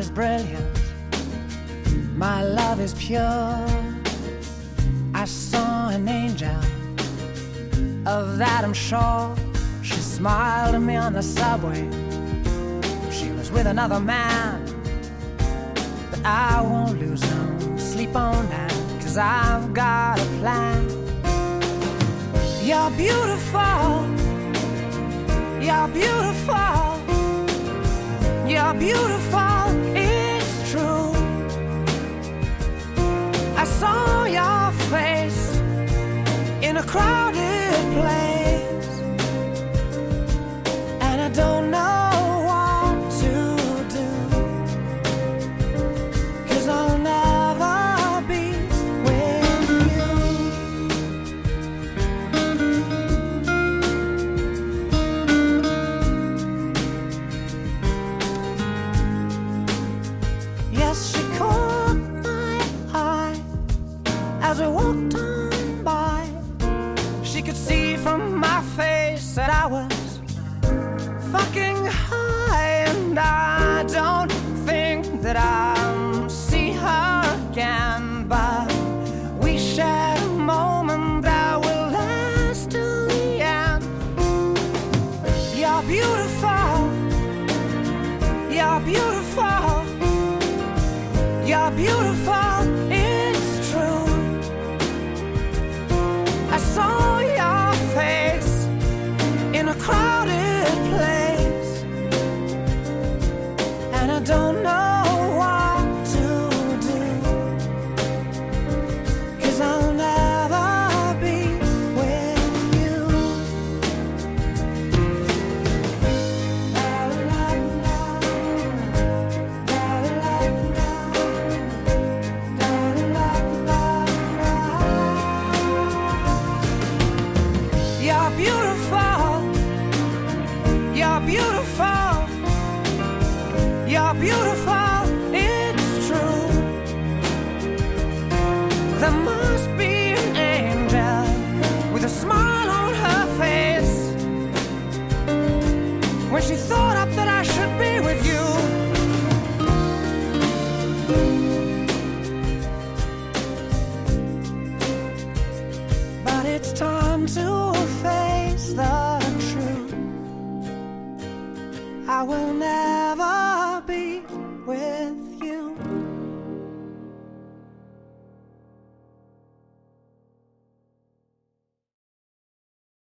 is brilliant, my love is pure. I saw an angel, of that I'm sure. She smiled at me on the subway. She was with another man, but I won't lose no sleep on that, 'cause I've got a plan. You're beautiful, you're beautiful, you're beautiful, it's true. I saw your face in a crowded place, and I don't know what to do, 'cause I'll never be with you. Yes, she caught my eye as we walked on by. She could see from my face that I was fucking high, and I don't think that I'll see her again, but we shared a moment that will last till the end. You're beautiful, you're beautiful, you're beautiful, it's true. I saw your face in a crowded place, and I don't know what to do, 'cause I'll never be with you. You're beautiful, you're beautiful, you're beautiful, it's true. There must be an angel with a smile on her face when she thought up that I should be with you. But it's time to face the truth. I will never be with